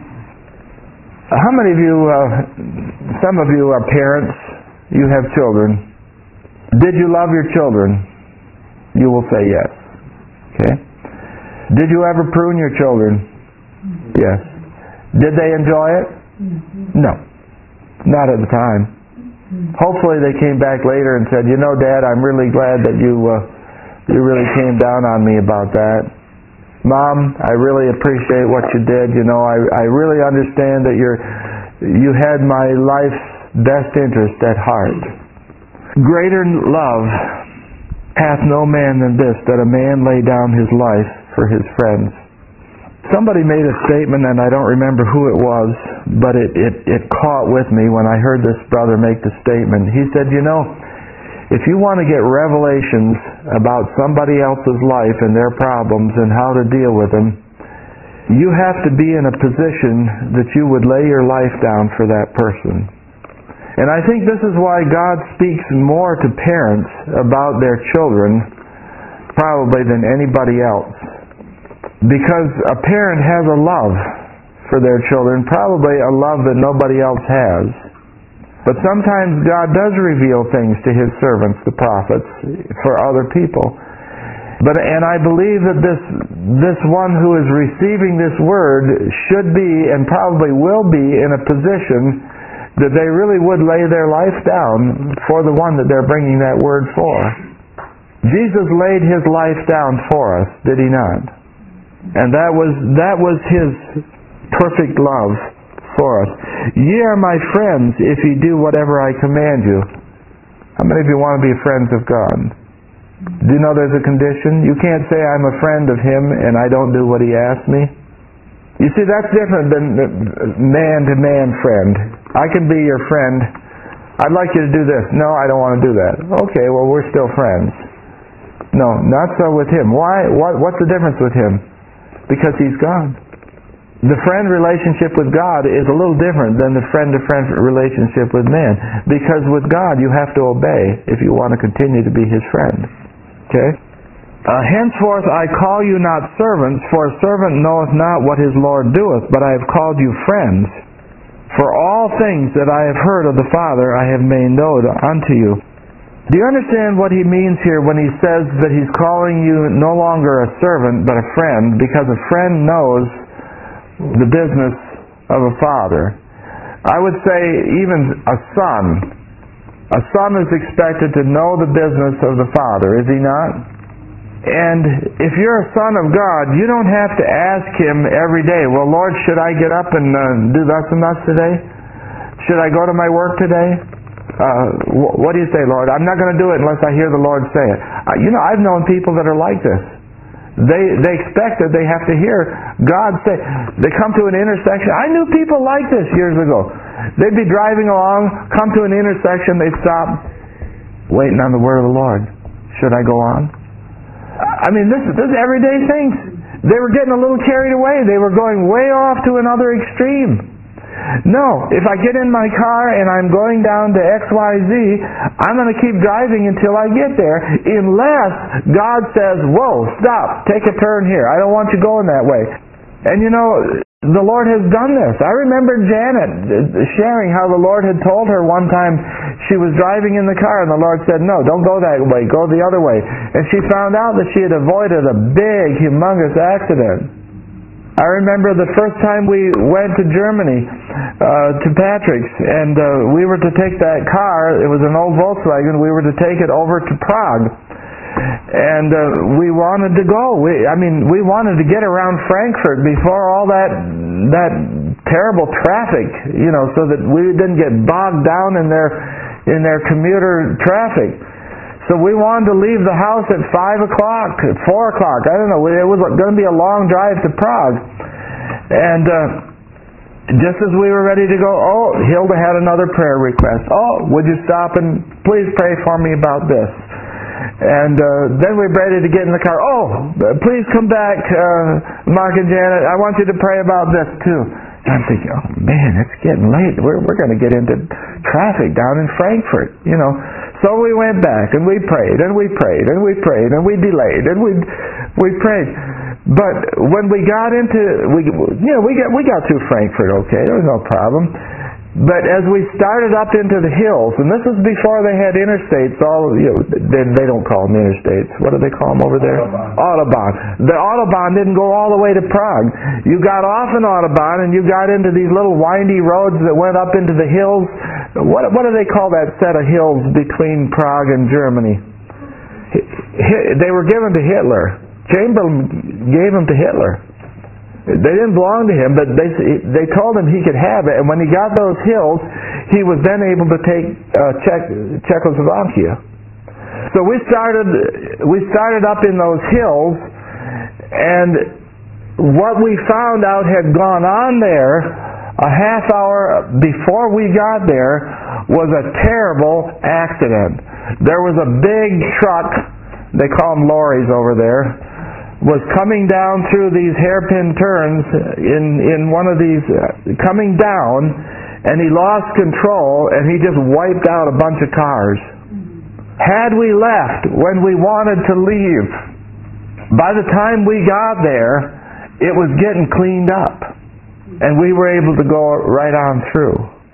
How many of you, uh, some of you are parents, you have children. Did you love your children? You will say yes. Okay. Did you ever prune your children? Yes. Did they enjoy it? No. Not at the time. Hopefully they came back later and said, you know, Dad, I'm really glad that you uh, you really came down on me about that. Mom, I really appreciate what you did. You know, I, I really understand that you're you had my life's best interest at heart. Greater love hath no man than this, that a man lay down his life for his friends. Somebody made a statement, and I don't remember who it was, but it, it, it caught with me when I heard this brother make the statement. He said, you know, if you want to get revelations about somebody else's life and their problems and how to deal with them, you have to be in a position that you would lay your life down for that person. And I think this is why God speaks more to parents about their children probably than anybody else. Because a parent has a love for their children, probably a love that nobody else has. But sometimes God does reveal things to His servants, the prophets, for other people. But and I believe that this this one who is receiving this word should be, and probably will be, in a position that they really would lay their life down for the one that they're bringing that word for. Jesus laid His life down for us, did He not? And that was that was His perfect love for us. Ye are my friends if ye do whatever I command you. How many of you want to be friends of God? Do you know there's a condition? You can't say I'm a friend of Him and I don't do what He asked me. You see, that's different than man-to-man friend. I can be your friend. I'd like you to do this. No, I don't want to do that. Okay, well, we're still friends. No, not so with Him. Why? What, what's the difference with Him? Because He's God. The friend relationship with God is a little different than the friend-to-friend relationship with man. Because with God you have to obey if you want to continue to be His friend. Okay? Uh, henceforth I call you not servants, for a servant knoweth not what his Lord doeth, but I have called you friends. For all things that I have heard of the Father I have made known unto you. Do you understand what he means here when he says that he's calling you no longer a servant but a friend? Because a friend knows the business of a father. I would say even a son. A son is expected to know the business of the father, is he not? And if you're a son of God, you don't have to ask Him every day, well, Lord, should I get up and uh, do thus and thus today? Should I go to my work today? Uh, wh- what do you say, Lord? I'm not going to do it unless I hear the Lord say it. Uh, you know, I've known people that are like this. They they expect that they have to hear God say. They come to an intersection. I knew people like this years ago. They'd be driving along, come to an intersection, they'd stop, waiting on the word of the Lord. Should I go on? I mean, this, this is everyday things. They were getting a little carried away. They were going way off to another extreme. No, if I get in my car and I'm going down to X Y Z, I'm going to keep driving until I get there, unless God says, whoa, stop, take a turn here. I don't want you going that way. And you know, the Lord has done this. I remember Janet sharing how the Lord had told her one time she was driving in the car and the Lord said, no, don't go that way, go the other way. And she found out that she had avoided a big, humongous accident. I remember the first time we went to Germany, uh, to Patrick's, and uh, we were to take that car. It was an old Volkswagen. We were to take it over to Prague, and uh, we wanted to go. We, I mean, we wanted to get around Frankfurt before all that that terrible traffic, you know, so that we didn't get bogged down in their in their commuter traffic. So we wanted to leave the house at five o'clock, at four o'clock. I don't know. It was going to be a long drive to Prague. And uh, just as we were ready to go, oh, Hilda had another prayer request. Oh, would you stop and please pray for me about this? And uh, then we were ready to get in the car. Oh, please come back, uh, Mark and Janet. I want you to pray about this too. And I'm thinking, oh man, it's getting late. We're we're going to get into traffic down in Frankfurt, you know. So we went back and we prayed and we prayed and we prayed and we delayed and we we prayed. But when we got into we you know we got we got through Frankfurt okay, there was no problem. But as we started up into the hills, and this was before they had interstates, all you know, they, they don't call them interstates. What do they call them over there?
Autobahn.
Autobahn. The Autobahn didn't go all the way to Prague. You got off an Autobahn and you got into these little windy roads that went up into the hills. What what do they call that set of hills between Prague and Germany? They were given to Hitler. Chamberlain gave them to Hitler. They didn't belong to him, but they they told him he could have it. And when he got those hills, he was then able to take uh, Czech, Czechoslovakia. So we started we started up in those hills, and what we found out had gone on there a half hour before we got there was a terrible accident. There was a big truck, they call them lorries over there, was coming down through these hairpin turns in in one of these, uh, coming down, and he lost control and he just wiped out a bunch of cars. Had we left when we wanted to leave, by the time we got there, it was getting cleaned up and we were able to go right on through.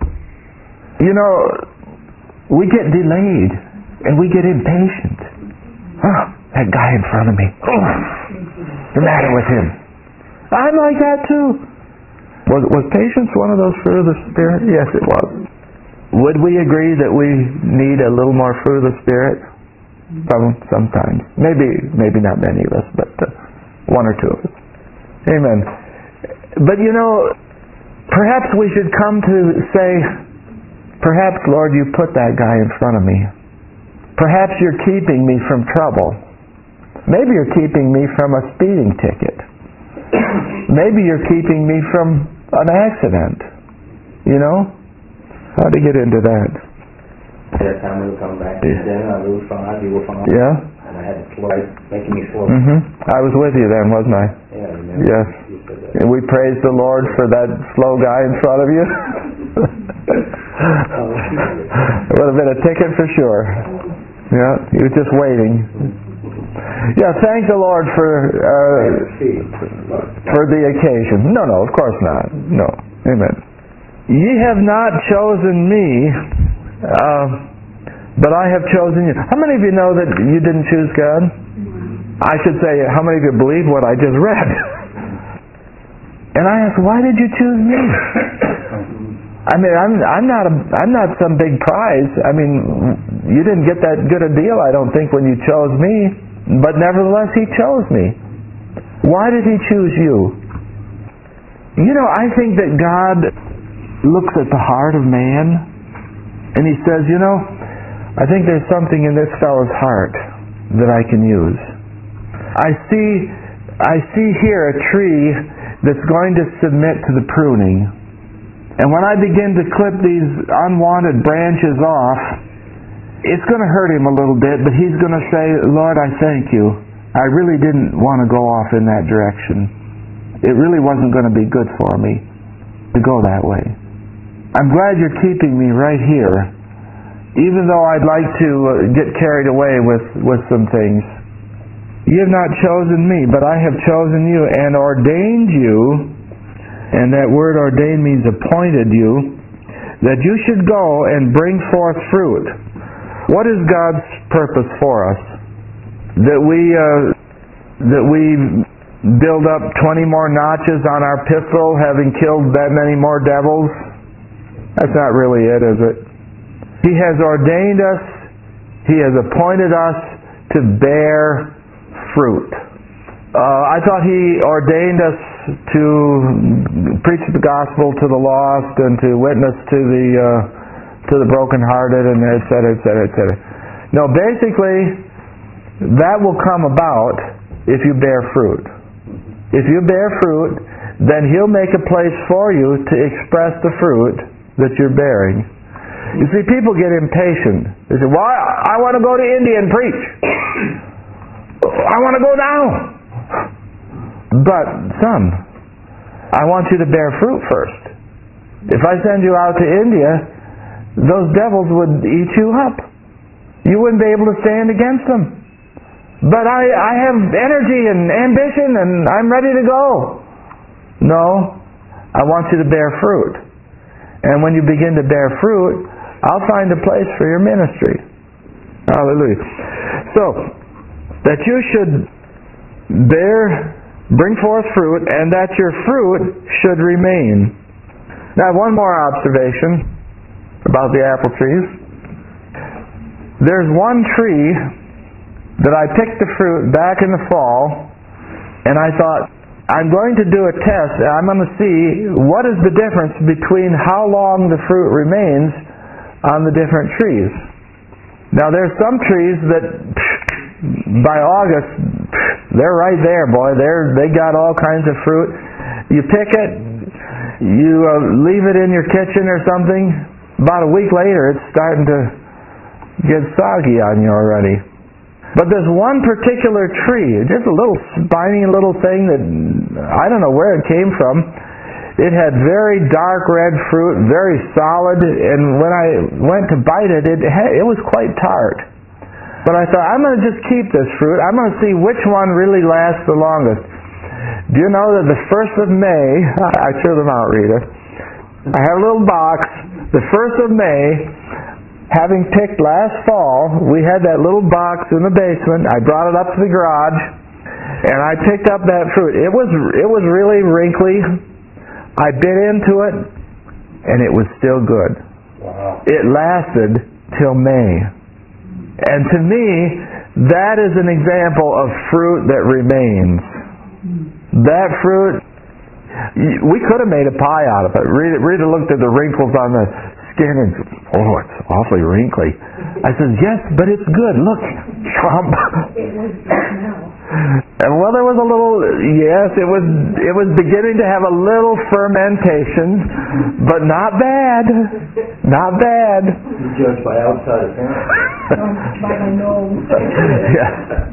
You know, we get delayed and we get impatient. Oh, that guy in front of me. Oh, the matter with him? I'm like that too. Was, was patience one of those fruit of the Spirit? Yes, it was. Would we agree that we need a little more fruit of the Spirit? Some, sometimes. Maybe maybe not many of us, but uh, one or two of us. Amen. But you know, perhaps we should come to say, perhaps, Lord, you put that guy in front of me. Perhaps you're keeping me from trouble. Maybe you're keeping me from a speeding ticket. Maybe you're keeping me from an accident. You know? How to get into that?
That time we were coming back from dinner, we were fine, you were fine.
Yeah?
And I had to slow, making me slow.
Mm-hmm. I was with you then, wasn't I?
Yeah, I remember.
Yes.
You said that.
And we praised the Lord for that slow guy in front of you. It would have been a ticket for sure. Yeah, he was just waiting. Yeah, thank the Lord for uh, for the occasion. No, no, of course not. No. Amen. Ye have not chosen me, uh, but I have chosen you. How many of you know that you didn't choose God? I should say, how many of you believe what I just read? And I asked, why did you choose me? I mean, I'm I'm not a, I'm not some big prize. I mean, you didn't get that good a deal, I don't think, when you chose me. But nevertheless, He chose me. Why did He choose you? You know, I think that God looks at the heart of man, and He says, you know, I think there's something in this fellow's heart that I can use. I see, I see here a tree that's going to submit to the pruning. And when I begin to clip these unwanted branches off, it's going to hurt him a little bit, but he's going to say, Lord, I thank you. I really didn't want to go off in that direction. It really wasn't going to be good for me to go that way. I'm glad you're keeping me right here, even though I'd like to get carried away with, with some things. You have not chosen me, but I have chosen you and ordained you, and that word ordained means appointed you, that you should go and bring forth fruit. What is God's purpose for us? That we uh, that we build up twenty more notches on our pistol, having killed that many more devils? That's not really it, is it? He has ordained us, He has appointed us to bear fruit. Uh, I thought He ordained us to preach the gospel to the lost and to witness to the uh, to the brokenhearted, and et cetera, et cetera, et cetera. No, basically, that will come about if you bear fruit. If you bear fruit, then He'll make a place for you to express the fruit that you're bearing. You see, people get impatient. They say, well, I, I want to go to India and preach. I want to go now. But, son, I want you to bear fruit first. If I send you out to India, those devils would eat you up. You wouldn't be able to stand against them. But I, I have energy and ambition and I'm ready to go. No, I want you to bear fruit. And when you begin to bear fruit, I'll find a place for your ministry. Hallelujah. So, that you should bear, bring forth fruit, and that your fruit should remain. Now, one more observation about the apple trees. There's one tree that I picked the fruit back in the fall, and I thought, I'm going to do a test, and I'm going to see what is the difference between how long the fruit remains on the different trees. Now, there's some trees that by August, they're right there, boy. They're, they got all kinds of fruit. You pick it, you uh, leave it in your kitchen or something. About a week later, it's starting to get soggy on you already. But there's one particular tree, just a little spiny little thing that I don't know where it came from. It had very dark red fruit, very solid, and when I went to bite it, it, had, it was quite tart. But I thought, I'm going to just keep this fruit. I'm going to see which one really lasts the longest. Do you know that the first of May, I threw them out, Rita. I have a little box. The first of May, having picked last fall, we had that little box in the basement. I brought it up to the garage, and I picked up that fruit. It was it was really wrinkly. I bit into it, and it was still good.
Wow.
It lasted till May. And to me, that is an example of fruit that remains. That fruit, we could have made a pie out of it. Rita, Rita looked at the wrinkles on the skin and said, oh, it's awfully wrinkly. I said, yes, but it's good. Look, Trump.
It was smell.
And well, there was a little, yes, it was it was beginning to have a little fermentation, but not bad. Not bad.
You judge by outside appearance.
By my nose.
Yes.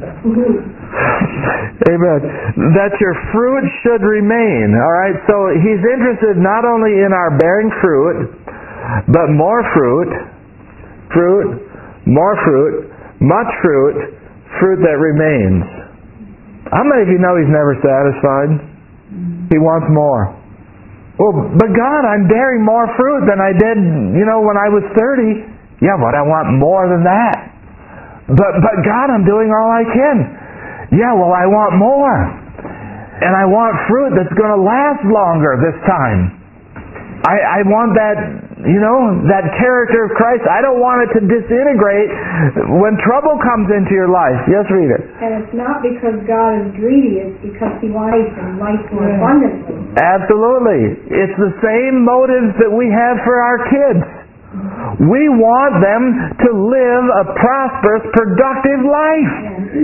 Amen. That your fruit should remain. All right. So He's interested not only in our bearing fruit, but more fruit, fruit, more fruit, much fruit, fruit that remains. How many of you know He's never satisfied? He wants more. Well, but God, I'm bearing more fruit than I did, you know, when I was thirty. Yeah, but I want more than that. But, but God, I'm doing all I can. Yeah, well, I want more. And I want fruit that's going to last longer this time. I, I want that, you know, that character of Christ. I don't want it to disintegrate when trouble comes into your life. Yes, Rita?
And it's not because God is greedy, it's because He wants life and life more abundantly.
Absolutely. It's the same motives that we have for our kids. We want them to live a prosperous, productive life.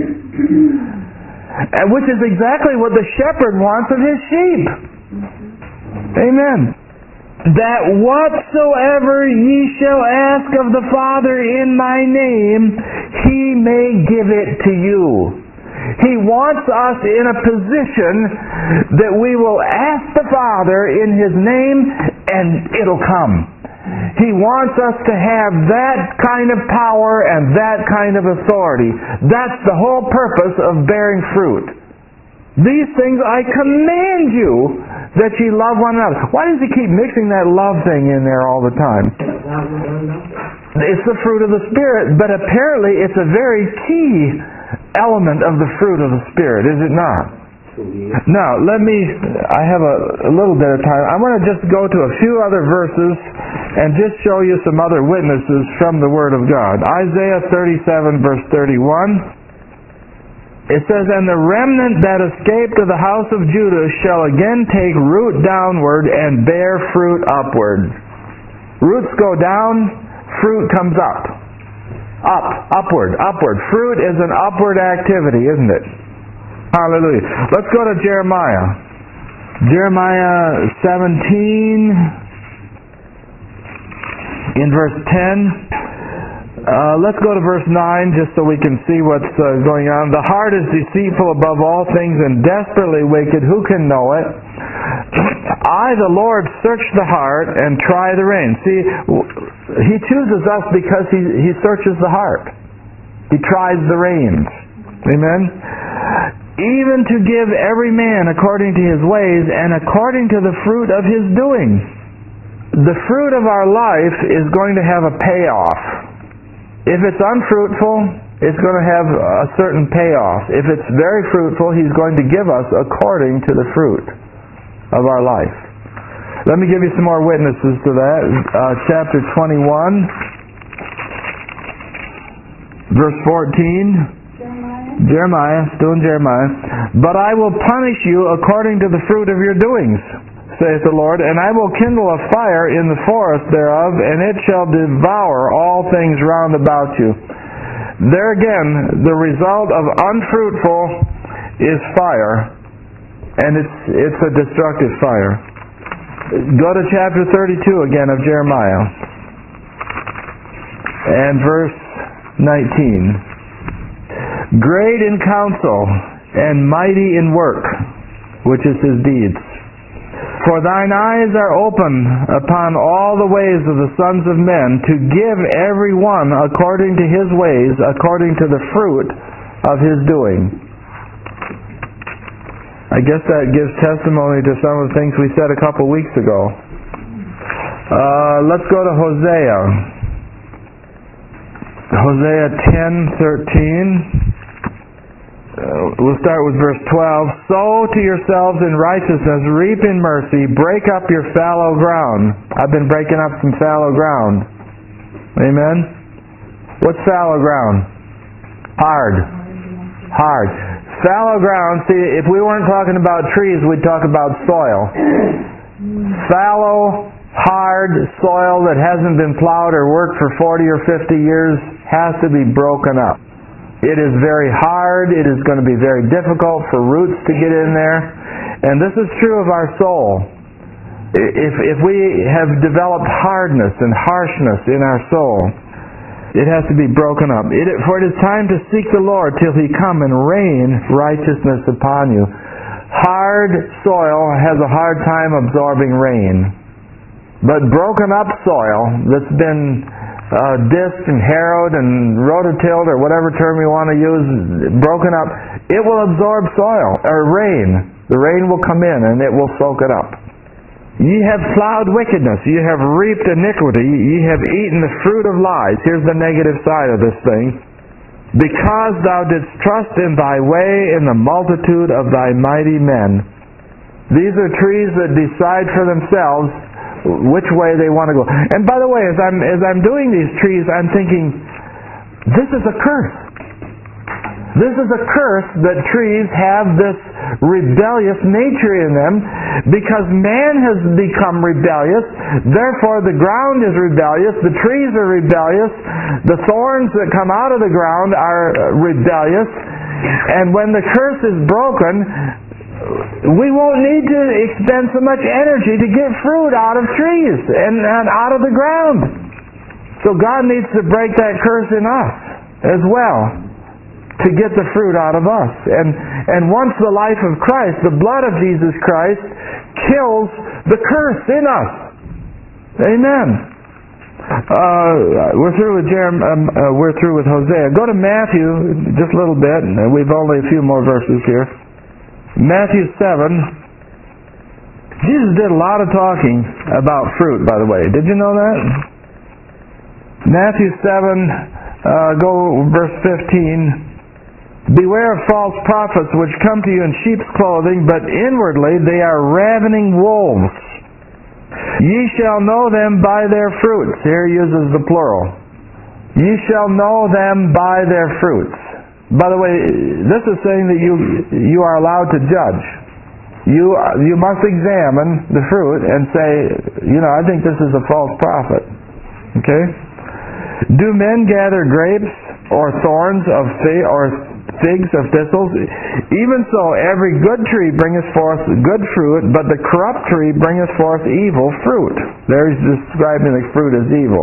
And which is exactly what the shepherd wants of his sheep. Amen. That whatsoever ye shall ask of the Father in my name, He may give it to you. He wants us in a position that we will ask the Father in His name and it'll come. He wants us to have that kind of power and that kind of authority. That's the whole purpose of bearing fruit. These things I command you, that ye love one another. Why does He keep mixing that love thing in there all the time? It's the fruit of the Spirit, but apparently it's a very key element of the fruit of the Spirit, is it not? Now, let me, I have a, a little bit of time. I want to just go to a few other verses and just show you some other witnesses from the Word of God. Isaiah thirty-seven, verse thirty-one. It says, "And the remnant that escaped of the house of Judah shall again take root downward and bear fruit upward." Roots go down, fruit comes up. Up, upward, upward. Fruit is an upward activity, isn't it? Hallelujah. Let's go to Jeremiah. Jeremiah seventeen, in verse ten. Uh, let's go to verse nine just so we can see what's uh, going on. "The heart is deceitful above all things and desperately wicked. Who can know it? I, the Lord, search the heart and try the reins." See, He chooses us because He, he searches the heart. He tries the reins. Amen? "Even to give every man according to his ways and according to the fruit of his doing." The fruit of our life is going to have a payoff. If it's unfruitful, it's going to have a certain payoff. If it's very fruitful, He's going to give us according to the fruit of our life. Let me give you some more witnesses to that. Uh, chapter twenty-one, verse fourteen.
Jeremiah.
Jeremiah, still in Jeremiah. "But I will punish you according to the fruit of your doings, saith the Lord, and I will kindle a fire in the forest thereof, and it shall devour all things round about you." There again, the result of unfruitful is fire, and it's it's a destructive fire. Go to chapter thirty-two again of Jeremiah, and verse nineteen. "Great in counsel and mighty in work, which is His deeds. For thine eyes are open upon all the ways of the sons of men, to give every one according to his ways, according to the fruit of his doing." I guess that gives testimony to some of the things we said a couple weeks ago. Uh, let's go to Hosea. Hosea ten thirteen. Uh, we'll start with verse twelve. "Sow to yourselves in righteousness, reap in mercy, break up your fallow ground." I've been breaking up some fallow ground. Amen? What's fallow ground? Hard. Hard. Fallow ground, see, if we weren't talking about trees, we'd talk about soil. Fallow, hard soil that hasn't been plowed or worked for forty or fifty years has to be broken up. It is very hard. It is going to be very difficult for roots to get in there. And this is true of our soul. If, if we have developed hardness and harshness in our soul, it has to be broken up. It, for it is time to seek the Lord till He come and rain righteousness upon you. Hard soil has a hard time absorbing rain. But broken up soil that's been Uh, disked and harrowed and rototilled, or whatever term you want to use, broken up, it will absorb soil, or rain. The rain will come in and it will soak it up. "Ye have plowed wickedness, ye have reaped iniquity, ye have eaten the fruit of lies." Here's the negative side of this thing. "Because thou didst trust in thy way, in the multitude of thy mighty men." These are trees that decide for themselves which way they want to go. And by the way, as I'm as I'm doing these trees, I'm thinking, this is a curse. This is a curse that trees have this rebellious nature in them, because man has become rebellious. Therefore, the ground is rebellious. The trees are rebellious. The thorns that come out of the ground are rebellious. And when the curse is broken, we won't need to expend so much energy to get fruit out of trees and, and out of the ground. So God needs to break that curse in us as well to get the fruit out of us. And, and once the life of Christ, the blood of Jesus Christ, kills the curse in us. Amen. Uh, we're through with Jeremiah. Um, uh, we're through with Hosea. Go to Matthew just a little bit. We've only a few more verses here. Matthew seven. Jesus did a lot of talking about fruit, by the way. Did you know that? Matthew seven, uh, go verse fifteen. "Beware of false prophets which come to you in sheep's clothing, but inwardly they are ravening wolves. Ye shall know them by their fruits. Here he uses the plural. Ye shall know them by their fruits. By the way, this is saying that you you are allowed to judge. You you must examine the fruit and say, you know, I think this is a false prophet. Okay? Do men gather grapes or thorns of fig or figs of thistles? Even so, every good tree bringeth forth good fruit, but the corrupt tree bringeth forth evil fruit. There he's describing the fruit as evil.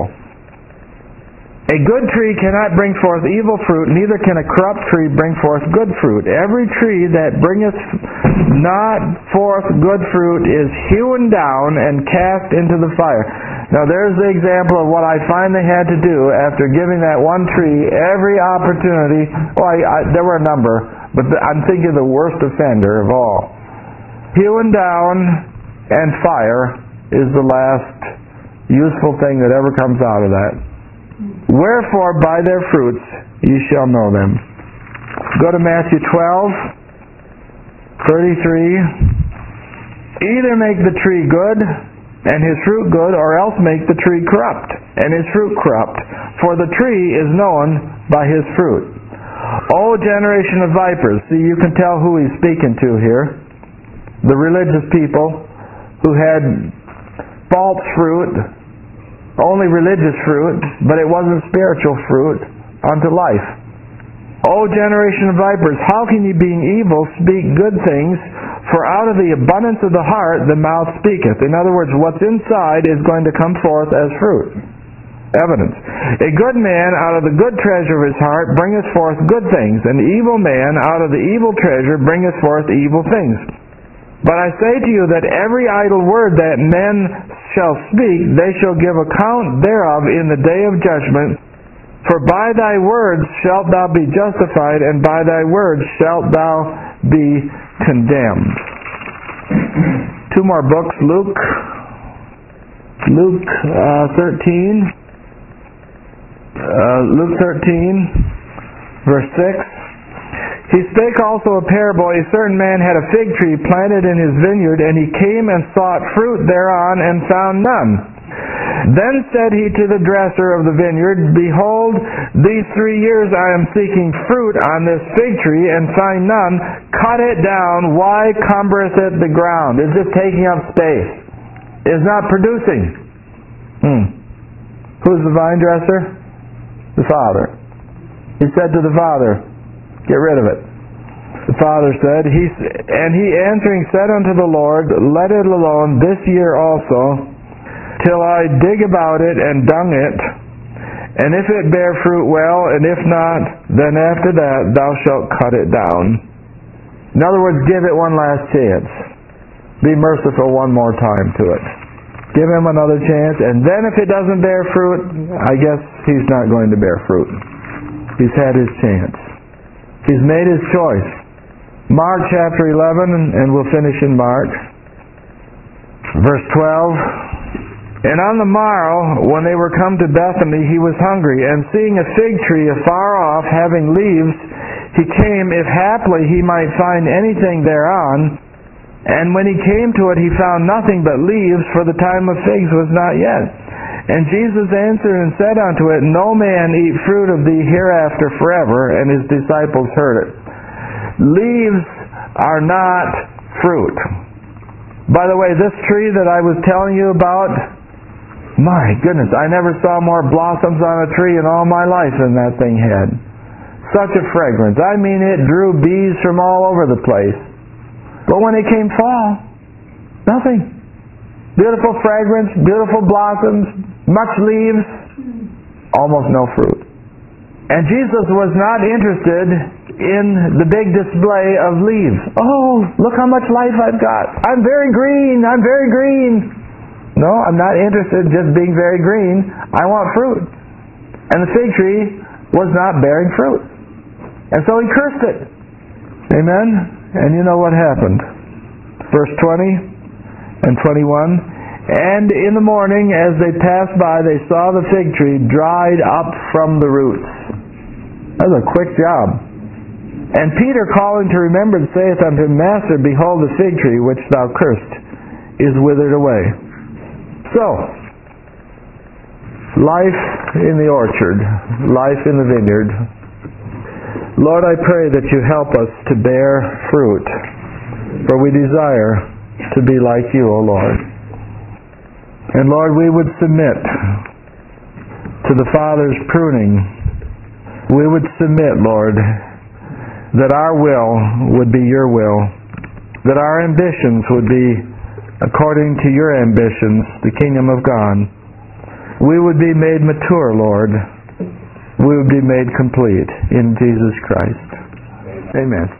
A good tree cannot bring forth evil fruit, neither can a corrupt tree bring forth good fruit. Every tree that bringeth not forth good fruit is hewn down and cast into the fire. Now there's the example of what I finally had to do after giving that one tree every opportunity. Oh, I, I, there were a number, but the, I'm thinking the worst offender of all. Hewn down and fire is the last useful thing that ever comes out of that. Wherefore by their fruits ye shall know them. Go to Matthew twelve, thirty-three. Either make the tree good, and his fruit good, or else make the tree corrupt, and his fruit corrupt. For the tree is known by his fruit. O generation of vipers. See, you can tell who he's speaking to here. The religious people who had false fruit, only religious fruit, but it wasn't spiritual fruit unto life. O generation of vipers, how can ye being evil speak good things? For out of the abundance of the heart the mouth speaketh. In other words, what's inside is going to come forth as fruit. Evidence. A good man out of the good treasure of his heart bringeth forth good things. An evil man out of the evil treasure bringeth forth evil things. But I say to you that every idle word that men shall speak, they shall give account thereof in the day of judgment. For by thy words shalt thou be justified, and by thy words shalt thou be condemned. Two more books. Luke. Luke uh, thirteen. Uh, Luke thirteen, verse six. He spake also a parable. A certain man had a fig tree planted in his vineyard, and he came and sought fruit thereon, and found none. Then said he to the dresser of the vineyard, Behold, these three years I am seeking fruit on this fig tree, and find none. Cut it down. Why cumbereth it the ground? Is it taking up space? Is not producing. Hmm. Who's the vine dresser? The father. He said to the father, Get rid of it. The father said, he, and he answering said unto the Lord, Let it alone this year also, till I dig about it and dung it, and if it bear fruit, well, and if not, then after that thou shalt cut it down. In other words, give it one last chance. Be merciful one more time to it. Give him another chance, and then if it doesn't bear fruit, I guess he's not going to bear fruit. He's had his chance. He's made his choice. Mark chapter eleven, and we'll finish in Mark. Verse twelve. And on the morrow, when they were come to Bethany, he was hungry, and seeing a fig tree afar off, having leaves, he came, if haply he might find anything thereon. And when he came to it, he found nothing but leaves, for the time of figs was not yet. And Jesus answered and said unto it, No man eat fruit of thee hereafter forever. And his disciples heard it. Leaves are not fruit. By the way, this tree that I was telling you about, my goodness, I never saw more blossoms on a tree in all my life than that thing had. Such a fragrance. I mean, it drew bees from all over the place. But when it came fall, nothing. Beautiful fragrance, beautiful blossoms, much leaves, almost no fruit. And Jesus was not interested in the big display of leaves. Oh, look how much life I've got. I'm very green, I'm very green. No, I'm not interested in just being very green. I want fruit. And the fig tree was not bearing fruit. And so he cursed it. Amen? And you know what happened. Verse twenty and twenty-one. And in the morning, as they passed by, they saw the fig tree dried up from the roots. That was a quick job. And Peter, calling to remembrance, saith unto him, Master, behold, the fig tree which thou cursed is withered away. So, life in the orchard, life in the vineyard. Lord, I pray that you help us to bear fruit, for we desire to be like you, O Lord. And Lord, we would submit to the Father's pruning. We would submit, Lord, that our will would be your will, that our ambitions would be according to your ambitions, the kingdom of God. We would be made mature, Lord. We would be made complete in Jesus Christ. Amen.